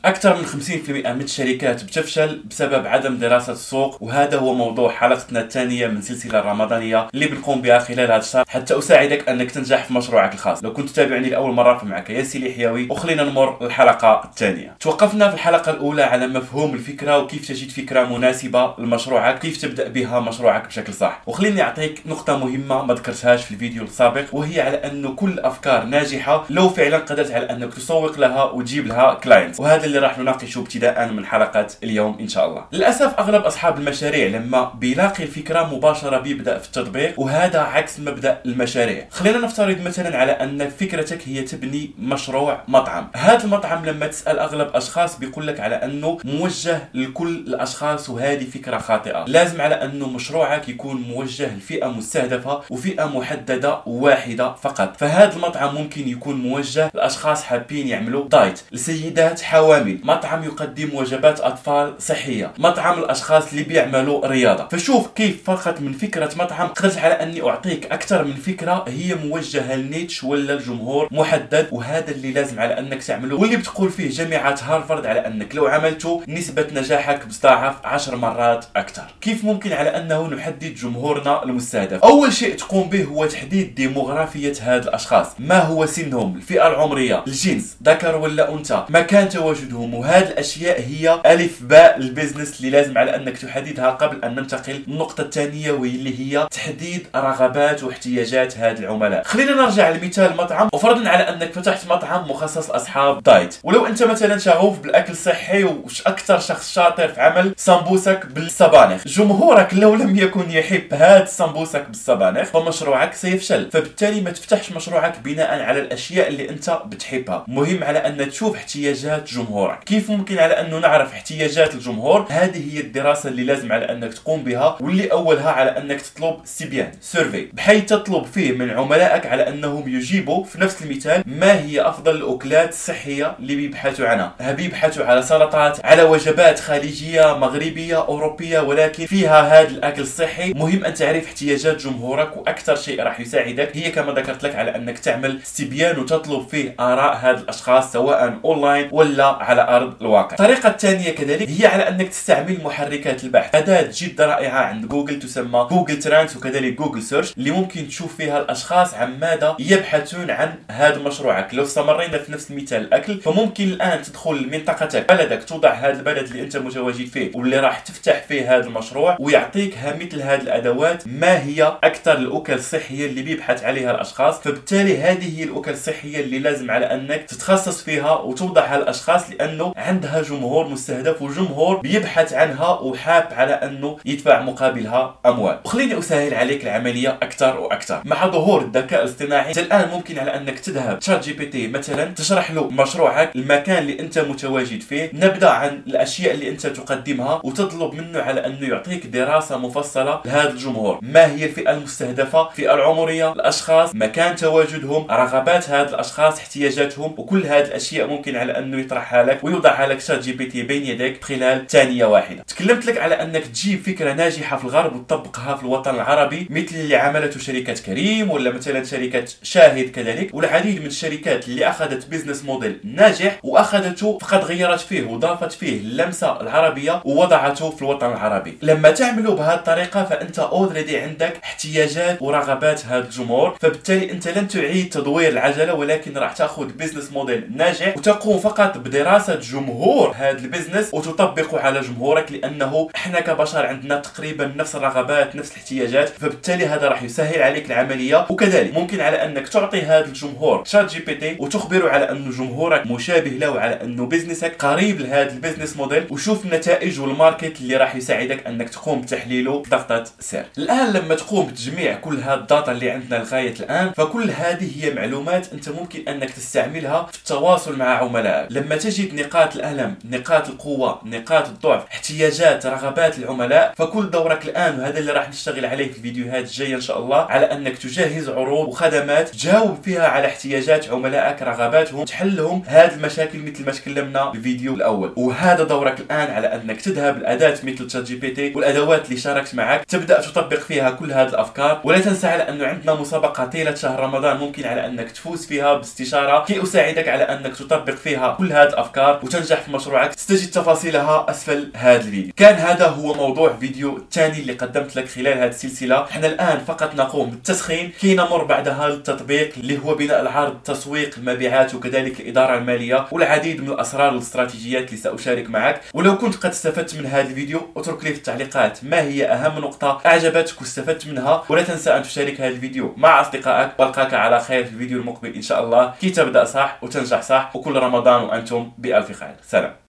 اكثر من 50% من الشركات بتفشل بسبب عدم دراسة السوق، وهذا هو موضوع حلقتنا الثانية من سلسلة الرمضانية اللي بنقوم بها خلال هذا الشهر حتى اساعدك انك تنجح في مشروعك الخاص. لو كنت تتابعني لاول مرة فمعك ياسر اليحيوي، وخلينا نمر الحلقة الثانية. توقفنا في الحلقة الاولى على مفهوم الفكرة وكيف تجد فكرة مناسبة لمشروعك، كيف تبدأ بها مشروعك بشكل صح. وخليني اعطيك نقطة مهمة ما ذكرتهاش في الفيديو السابق، وهي على انه كل افكار ناجحة لو فعلا قدرت على انك تسوق لها وتجيب لها كلاينتس، وهذا اللي راح نناقشه ابتداء من حلقة اليوم ان شاء الله. للاسف اغلب اصحاب المشاريع لما بيلاقي الفكرة مباشرة بيبدأ في التطبيق، وهذا عكس مبدأ المشاريع. خلينا نفترض مثلا على ان فكرتك هي تبني مشروع مطعم. هذا المطعم لما تسأل اغلب اشخاص بيقول لك على انه موجه لكل الاشخاص، وهذه فكرة خاطئة. لازم على انه مشروعك يكون موجه لفئة مستهدفة وفئة محددة واحدة فقط. فهذا المطعم ممكن يكون موجه لاشخاص حابين يعملوا دايت، لسيدات حوامل، مطعم يقدم وجبات اطفال صحية، مطعم الاشخاص اللي بيعملوا رياضة. فشوف كيف فقط من فكرة مطعم قدرت على اني اعطيك اكثر من فكرة هي موجهة للنيتش ولا الجمهور محدد، وهذا اللي لازم على انك تعمله، واللي بتقول فيه جامعات هارفارد على انك لو عملته نسبة نجاحك بتضاعف 10 مرات اكثر. كيف ممكن على انه نحدد جمهورنا المستهدف؟ اول شيء تقوم به هو تحديد ديموغرافية هاد الاشخاص، ما هو سنهم، الفئة العمرية، الجنس، ذكر ولا انثى، مكان تواجدهم. وهذه الاشياء هي الف باء البيزنس اللي لازم على انك تحددها قبل ان ننتقل للنقطة الثانية، واللي هي تحديد رغبات واحتياجات هاد العملاء. خلينا نرجع لمثال مطعم، وفرضا على انك فتحت مطعم مخصص لاصحاب دايت، ولو انت مثلا شغوف بالاكل الصحي وش اكثر شخص شاطر في عمل سمبوسك بالسبانخ، جمهورك لو لم يكن يحب هاد السمبوسك بالسبانخ فمشروعك سيفشل. فبالتالي ما تفتحش مشروعك بناء على الاشياء اللي انت بتحبها. مهم على ان تشوف احتياجات جمهورك. كيف ممكن على انه نعرف احتياجات الجمهور؟ هذه هي الدراسة اللي لازم على انك تقوم بها، واللي اولها على انك تطلب استبيان سيرفي، بحيث تطلب فيه من عملائك على انهم يجيبوا في نفس المثال ما هي افضل الاكلات الصحية اللي بيبحثوا عنها. بيبحثوا على سلطات، على وجبات خليجية، مغربية، اوروبية، ولكن فيها هذا الاكل الصحي. مهم ان تعرف احتياجات جمهورك، واكثر شيء راح يساعدك هي كما ذكرت لك على انك تعمل استبيان وتطلب فيه اراء هاد الاشخاص سواء اونلاين ولا على ارض الواقع. الطريقة الثانية كذلك هي على انك تستعمل محركات البحث، اداة جدا رائعة عند جوجل تسمى جوجل ترانس وكذلك جوجل سيرش، اللي ممكن تشوف فيها الاشخاص عن ماذا يبحثون عن هذا مشروعك. لو استمرينا في نفس المثال الاكل، فممكن الان تدخل منطقتك بلدك، توضع هذا البلد اللي انت متواجد فيه واللي راح تفتح فيه هذا المشروع، ويعطيك مثل هذه الادوات ما هي اكثر الاكل الصحيه اللي بيبحث عليها الاشخاص. فبالتالي هذه هي الاكل الصحيه اللي لازم على انك تتخصص فيها وتوضعها للاشخاص، لانه عندها جمهور مستهدف وجمهور بيبحث عنها وحاب على انه يدفع مقابلها اموال. وخليني اسهل عليك العمليه اكثر واكثر. مع ظهور الذكاء الاصطناعي الان ممكن على انك تذهب تشات جي بي تي مثلا، تشرح له مشروعك، المكان اللي انت متواجد فيه، نبدا عن الاشياء اللي انت تقدمها، وتطلب منه على انه يعطيك دراسه مفصله لهذا الجمهور. ما هي الفئه المستهدفه، الفئه العمريه، الاشخاص، مكان تواجدهم، رغبات هذه الاشخاص، احتياجاتهم، وكل هذه الاشياء ممكن على انه يطرحها لك ويوضعها لك شات جي بي تي بين يديك خلال ثانيه واحده. تكلمت لك على انك تجيب فكره ناجحه في الغرب وتطبقها في الوطن العربي، مثل اللي عملته شركه كريم ولا مثلا شركه شاهد كذلك، والعديد من الشركات اللي اخذت بيزنس موديل ناجح واخذته فقط غيرت فيه وضافت فيه اللمسه العربيه ووضعته في الوطن العربي. لما تعملوا بهذه الطريقه فانت اوريدي عندك احتياجات ورغبات هذا الجمهور، فبالتالي انت لن تعيد تدوير العجله، ولكن راح تاخذ بيزنس موديل ناجح وتقوم فقط بدراسه جمهور هذا البيزنس وتطبقه على جمهورك، لانه احنا كبشر عندنا تقريبا نفس الرغبات نفس الاحتياجات. فبالتالي هذا راح يسهل عليك العمليه. وكذلك ممكن على انك تعطي هذا الجمهور شات جي بي تي وتخبره على انه جمهورك مشابه له وعلى انه بيزنسك قريب لهذا البيزنس موديل، وشوف النتائج والماركت اللي راح يساعدك انك تقوم بتحليله بضغطه سير. الان لما تقوم بتجميع كل هذه الداتا اللي عندنا لغايه الان، فكل هذه هي معلومات انت ممكن انك تستعملها في التواصل مع عملائك. لما تجد نقاط الالم، نقاط القوه، نقاط الضعف، احتياجات، رغبات العملاء، فكل دورك الان، وهذا اللي راح نشتغل عليه في الفيديوهات الجايه ان شاء الله، على انك تجهز عروض وخدمات تجاوب فيها على احتياجات عملائك، رغباتهم، تحلهم هذه المشاكل مثل ما تكلمنا بالفيديو الاول. وهذا دورك الان على انك تذهب الاداه مثل شات جي بي تي والادوات اللي شاركت معك، تبدا تطبق فيها كل هذه الافكار. ولا تنسى على انه عندنا مسابقه طيله شهر رمضان ممكن على انك تفوز فيها باستشاره كي اساعدك على انك تطبق فيها كل هذه الافكار الافكار وتنجح في مشروعك ستجد تفاصيلها اسفل هذا الفيديو. كان هذا هو موضوع فيديو الثاني اللي قدمت لك خلال هذه السلسله. احنا الان فقط نقوم بالتسخين كي نمر بعدها للتطبيق اللي هو بناء العرض، التسويق، المبيعات، وكذلك الاداره الماليه والعديد من الاسرار والاستراتيجيات اللي ساشارك معك. ولو كنت قد استفدت من هذا الفيديو اترك لي في التعليقات ما هي اهم نقطه اعجبتك واستفدت منها، ولا تنسى ان تشارك هذا الفيديو مع اصدقائك. والقاك على خير في الفيديو المقبل ان شاء الله كي تبدا صح وتنجح صح، وكل رمضان وانتم بالف خير. سلام.